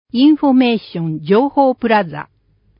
インフォメーション情報プラザ。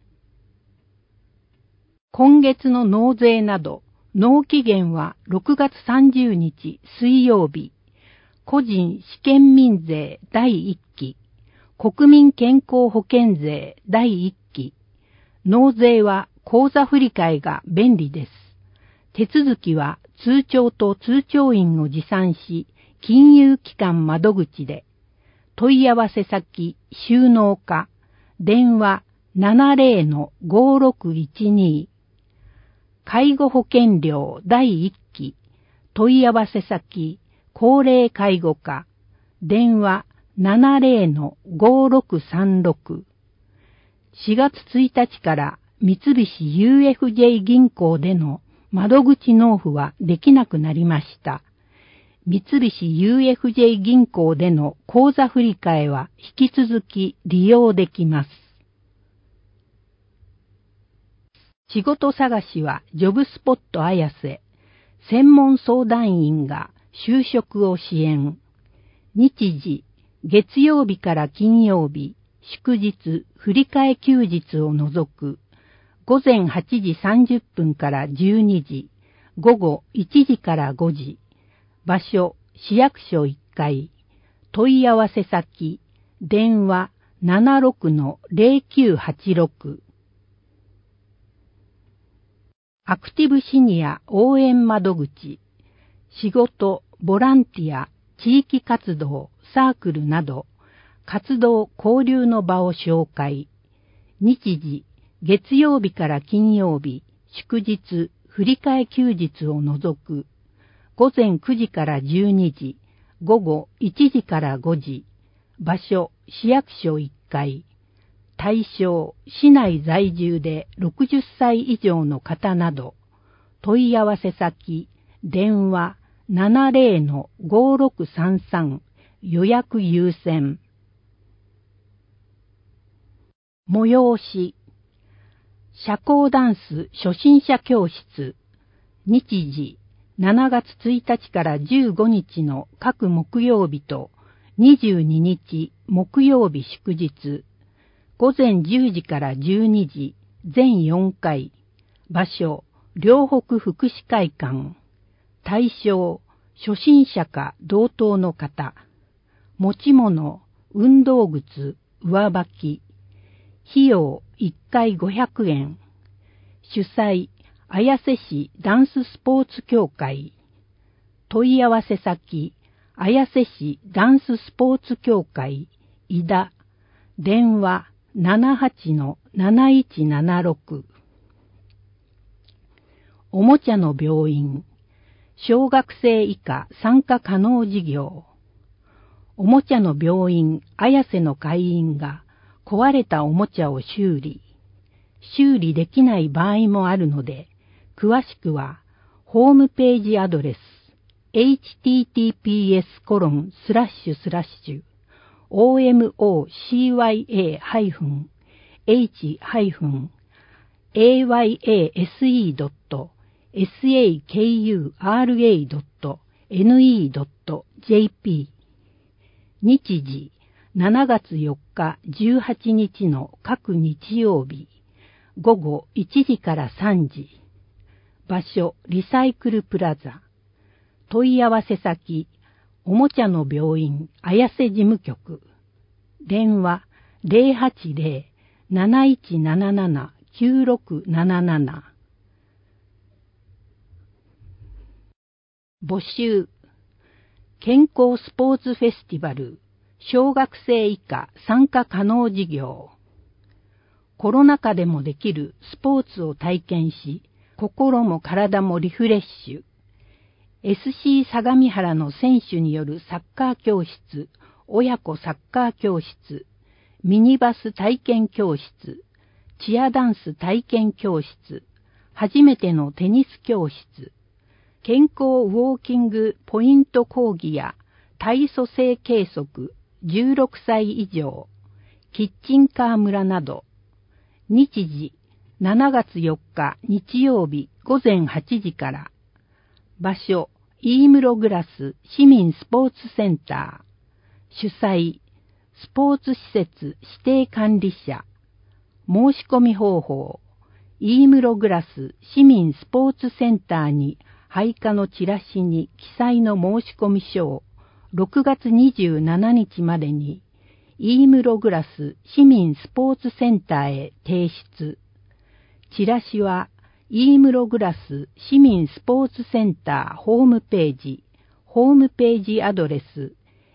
今月の納税など、納期限は6月30日水曜日。個人試験民税第1期。国民健康保険税第1期。納税は口座振替が便利です。手続きは通帳と通帳員を持参し、金融機関窓口で。問い合わせ先、収納課、電話 70-5612。介護保険料第1期、問い合わせ先、高齢介護課、電話 70-5636。4月1日から三菱 UFJ 銀行での窓口納付はできなくなりました。三菱 UFJ 銀行での口座振替は引き続き利用できます。仕事探しはジョブスポット綾瀬。専門相談員が就職を支援。日時、月曜日から金曜日、祝日、振替休日を除く。午前8時30分から12時、午後1時から5時。場所、市役所1階。問い合わせ先、電話 76-0986。アクティブシニア応援窓口。仕事、ボランティア、地域活動、サークルなど、活動交流の場を紹介。日時、月曜日から金曜日、祝日、振替休日を除く。午前9時から12時、午後1時から5時。場所、市役所1階。対象、市内在住で60歳以上の方など。問い合わせ先、電話 70-5633。予約優先。催し。社交ダンス初心者教室。日時。7月1日から15日の各木曜日と22日木曜日祝日。午前10時から12時、全4回。場所、両北福祉会館。対象、初心者か同等の方。持ち物、運動靴、上履き。費用、1回500円。主催、綾瀬市ダンススポーツ協会。問い合わせ先、綾瀬市ダンススポーツ協会、井田。電話 78-7176。おもちゃの病院。小学生以下参加可能事業。おもちゃの病院綾瀬の会員が壊れたおもちゃを修理できない場合もあるので、詳しくは、ホームページアドレス、https://omocia-ayfung.sakura.ne.jp。 日時、7月4日、18日の各日曜日、午後1時から3時。場所、リサイクルプラザ。問い合わせ先、おもちゃの病院、綾瀬事務局。電話、080-7177-9677。募集。健康スポーツフェスティバル、小学生以下参加可能事業。コロナ禍でもできるスポーツを体験し、心も体もリフレッシュ。SC 相模原の選手によるサッカー教室、親子サッカー教室、ミニバス体験教室、チアダンス体験教室、初めてのテニス教室、健康ウォーキングポイント講義や体組成計測、16歳以上、キッチンカー村など。日時、7月4日日曜日午前8時から。場所、飯室グラス市民スポーツセンター。主催、 スポーツ施設指定管理者、申し込み方法、飯室グラス市民スポーツセンターに配下のチラシに記載の申し込み書を6月27日までに飯室グラス市民スポーツセンターへ提出。チラシは飯室グラス市民スポーツセンターホームページアドレス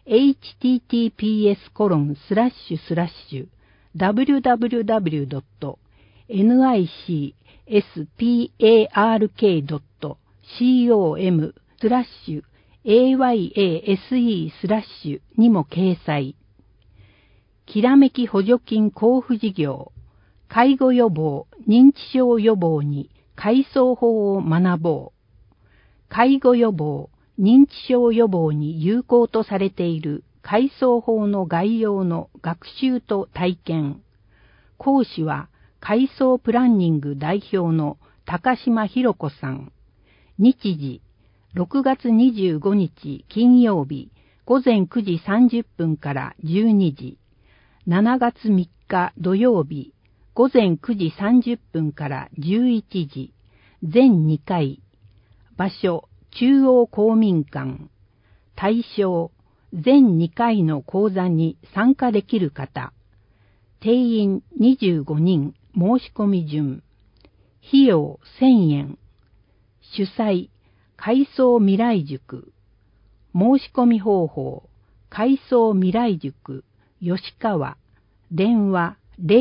https://www.nicsp.com/ayase/ にも掲載。きらめき補助金交付事業、介護予防、認知症予防に改装法を学ぼう。介護予防、認知症予防に有効とされている改装法の概要の学習と体験。講師は改装プランニング代表の高島博子さん。日時、6月25日金曜日午前9時30分から12時。7月3日土曜日午前9時30分から11時。全2回。場所、中央公民館。対象、全2回の講座に参加できる方。定員25人、申し込み順。費用1000円。主催、改装未来塾。申し込み方法、改装未来塾、吉川。電話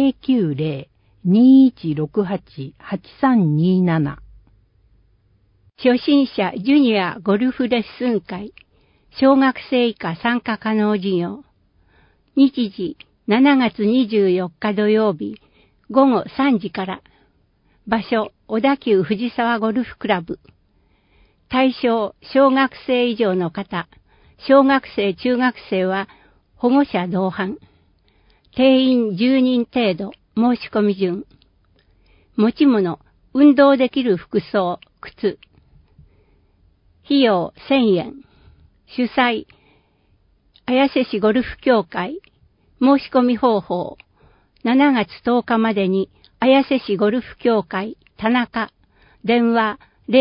090-2168-8327。 初心者ジュニアゴルフレッスン会、小学生以下参加可能事業。日時、7月24日土曜日、午後3時から。場所、小田急藤沢ゴルフクラブ。対象、小学生以上の方。小学生、中学生は保護者同伴。定員10人程度、申し込み順。持ち物、運動できる服装、靴。費用1000円。主催、綾瀬市ゴルフ協会。申し込み方法。7月10日までに、綾瀬市ゴルフ協会、田中。電話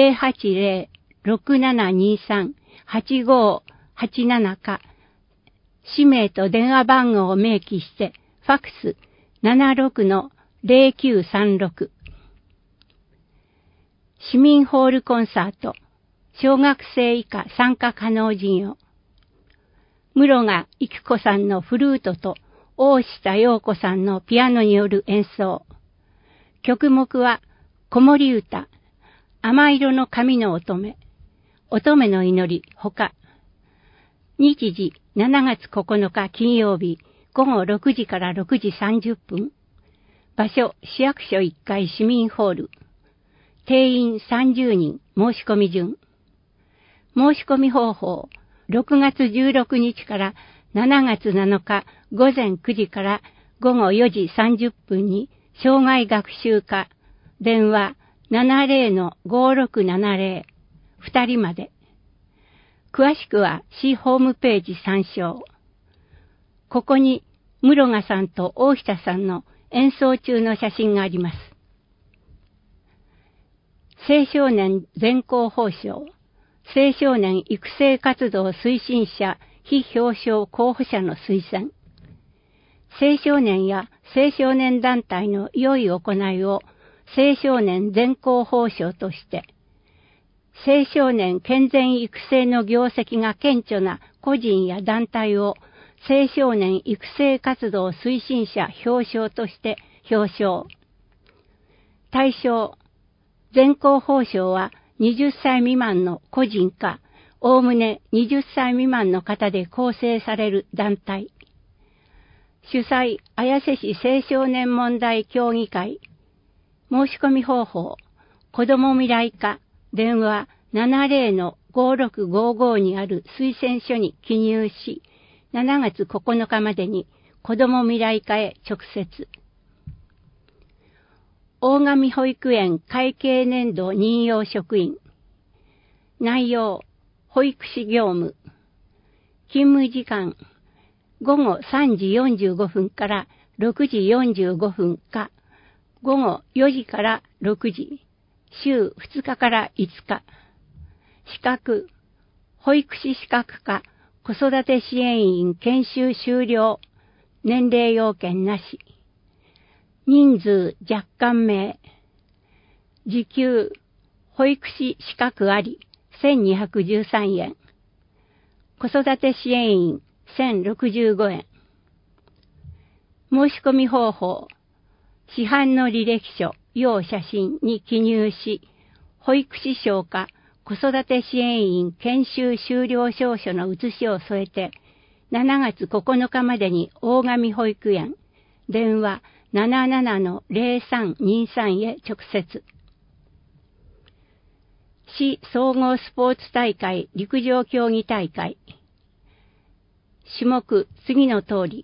080-6723-8587か。氏名と電話番号を明記して、ファックス 76-0936。市民ホールコンサート。小学生以下参加可能事業。室賀育子さんのフルートと大下陽子さんのピアノによる演奏。曲目は、子守歌、甘色の髪の乙女、乙女の祈り、ほか。日時、7月9日金曜日、午後6時から6時30分。場所、市役所1階市民ホール。定員30人、申し込み順。申し込み方法、6月16日から7月7日午前9時から午後4時30分に障害学習課、電話 70-5670、2人まで。詳しくは市ホームページ参照。ここに室賀さんと大下さんの演奏中の写真があります。青少年全校褒章、青少年育成活動推進者非表彰候補者の推薦。青少年や青少年団体の良い行いを青少年全校褒章として、青少年健全育成の業績が顕著な個人や団体を青少年育成活動推進者表彰として表彰。対象、全校褒章は20歳未満の個人か、おおむね20歳未満の方で構成される団体。主催、綾瀬市青少年問題協議会。申し込み方法、子ども未来課、電話 70-5655 にある推薦書に記入し、7月9日までに子ども未来課へ直接。大上保育園会計年度任用職員。内容、保育士業務。勤務時間、 午後3時45分から6時45分か、午後4時から6時、週2日から5日。資格、保育士資格か子育て支援員研修終了、年齢要件なし。人数若干名。時給、保育士資格あり、1213円。子育て支援員、1065円。申し込み方法。市販の履歴書、要写真に記入し、保育士証か子育て支援員研修終了証書の写しを添えて、7月9日までに大上保育園、電話 77-0323 へ直接。市総合スポーツ大会陸上競技大会。種目、次の通り。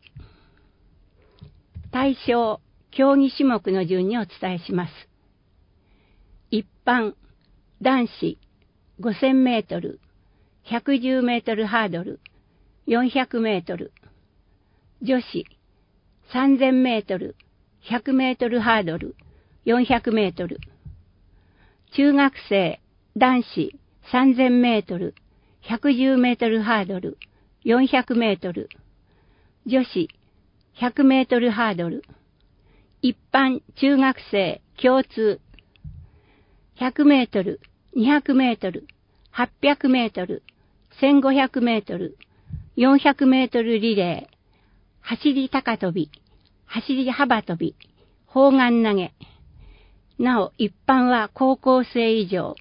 対象、競技種目の順にお伝えします。一般、男子、5000メートル、110メートルハードル、400メートル。女子、3000メートル、100メートルハードル、400メートル。中学生、男子、3000メートル、110メートルハードル、400メートル。女子、100メートルハードル。一般中学生共通。100メートル、200メートル、800メートル、1500メートル、400メートルリレー、走り高跳び、走り幅跳び、砲丸投げ。なお、一般は高校生以上。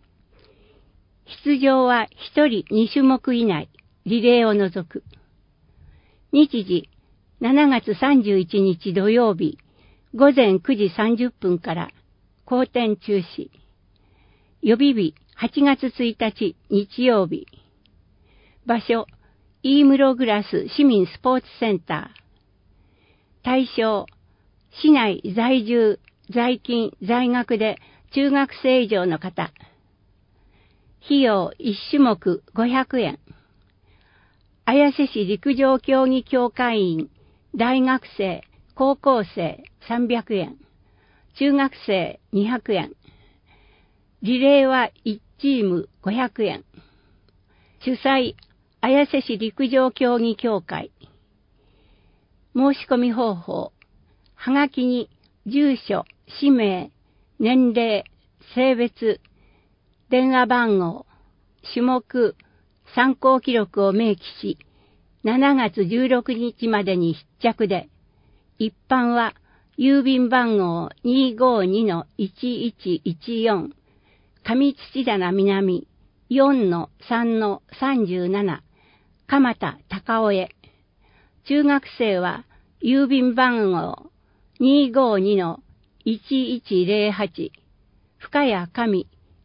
出場は1人2種目以内、リレーを除く。日時、7月31日土曜日、午前9時30分から後転中止。予備日、8月1日日曜日。場所、飯室グラス市民スポーツセンター。対象、市内在住、在勤、在学で中学生以上の方。費用1種目500円。綾瀬市陸上競技協会員、大学生、高校生300円。中学生200円。リレーは1チーム500円。主催、綾瀬市陸上競技協会。申し込み方法。はがきに住所、氏名、年齢、性別、電話番号、種目、参考記録を明記し、7月16日までに必着で、一般は郵便番号 252-1114 上土棚南 4-3-37 蒲田高尾へ。中学生は郵便番号 252-1108 深谷上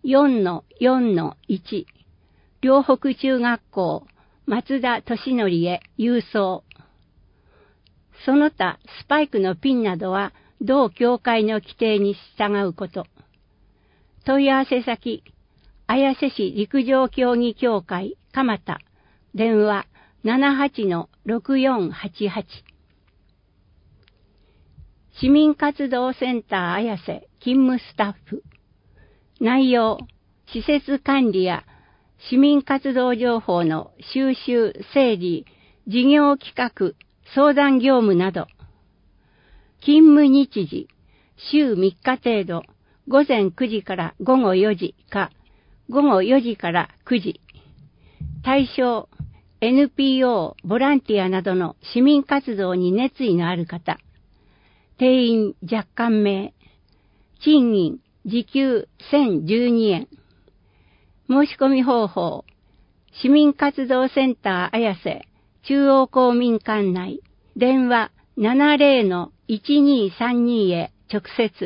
4-4-1 両北中学校松田俊則へ郵送。その他スパイクのピンなどは同協会の規定に従うこと。問い合わせ先、綾瀬市陸上競技協会蒲田、電話 78-6488。市民活動センター綾瀬勤務スタッフ。内容、施設管理や市民活動情報の収集、整理、事業企画、相談業務など。勤務日時、週3日程度、午前9時から午後4時か、午後4時から9時。対象、NPO、ボランティアなどの市民活動に熱意のある方。定員若干名。賃金、時給1012円。申し込み方法。市民活動センター綾瀬中央公民館内。電話 70-1232 へ直接。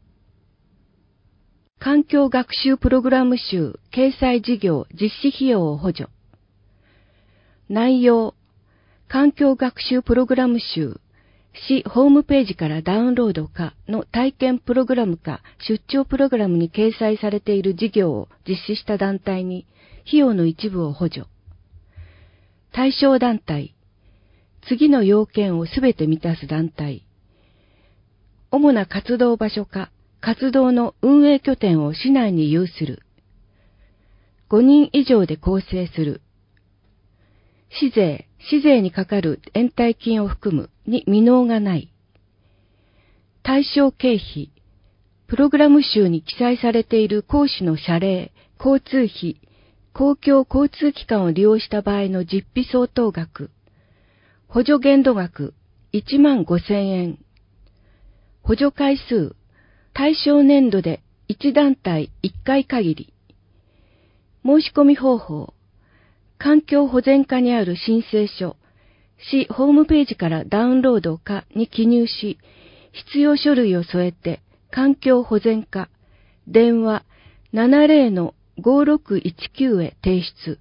環境学習プログラム集掲載事業実施費用を補助。内容、環境学習プログラム集、市ホームページからダウンロードかの体験プログラムか出張プログラムに掲載されている事業を実施した団体に費用の一部を補助。対象団体、 次の要件をすべて満たす団体。主な活動場所か、活動の運営拠点を市内に有する。5人以上で構成する。市税にかかる延滞金を含むに未納がない。対象経費、プログラム集に記載されている講師の謝礼、交通費、公共交通機関を利用した場合の実費相当額、補助限度額15,000円。補助回数、対象年度で1団体1回限り。申し込み方法、環境保全課にある申請書、市ホームページからダウンロードかに記入し、必要書類を添えて、環境保全課、電話 70-5619 へ提出。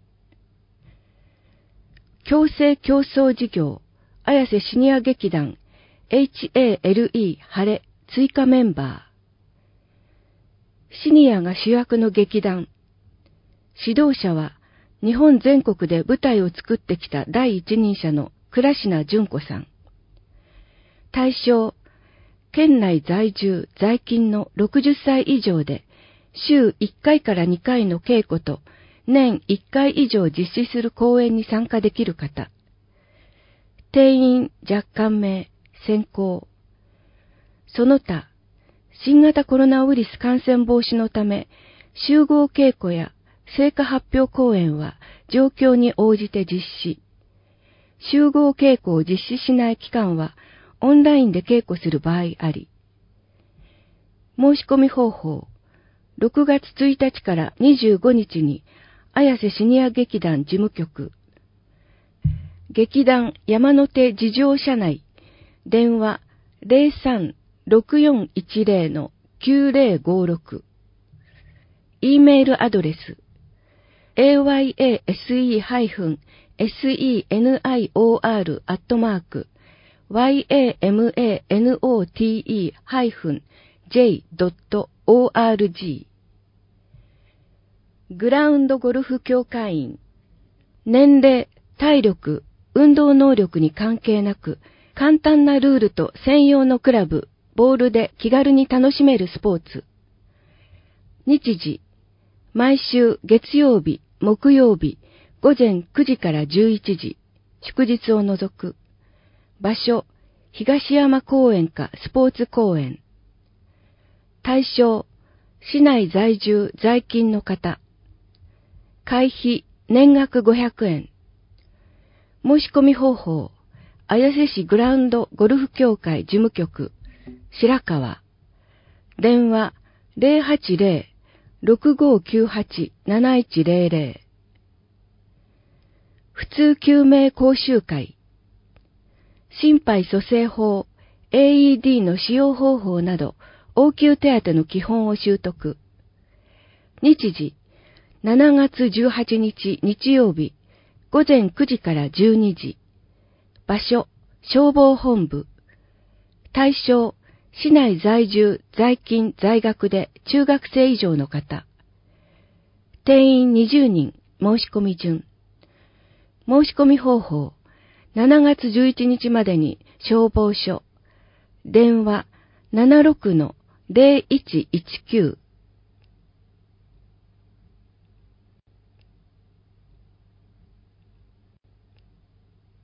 共生競争事業、綾瀬シニア劇団、HALE 晴れ追加メンバー。シニアが主役の劇団。指導者は、日本全国で舞台を作ってきた第一人者の倉科純子さん。対象、県内在住、在勤の60歳以上で、週1回から2回の稽古と、年1回以上実施する公演に参加できる方。定員若干名、先行。その他、新型コロナウイルス感染防止のため、集合稽古や成果発表公演は状況に応じて実施。集合稽古を実施しない期間はオンラインで稽古する場合あり。申し込み方法、6月1日から25日に綾瀬シニア劇団事務局、劇団山手事情社内、電話 03-6410-9056、E メールアドレス、ayasehayhun-yamanote-j.org グラウンドゴルフ協会員。年齢、体力、運動能力に関係なく、簡単なルールと専用のクラブ、ボールで気軽に楽しめるスポーツ。日時、毎週月曜日、木曜日、午前9時から11時、祝日を除く。場所、東山公園かスポーツ公園。対象、市内在住在勤の方。会費、年額500円。申し込み方法、綾瀬市グラウンドゴルフ協会事務局、白川。電話、080-6598-7100。普通救命講習会。心肺蘇生法、AED の使用方法など、応急手当の基本を習得。日時、7月18日日曜日、午前9時から12時。場所、消防本部。対象、市内在住、在勤、在学で中学生以上の方。定員20人、申し込み順。申し込み方法、7月11日までに消防署。電話 76-0119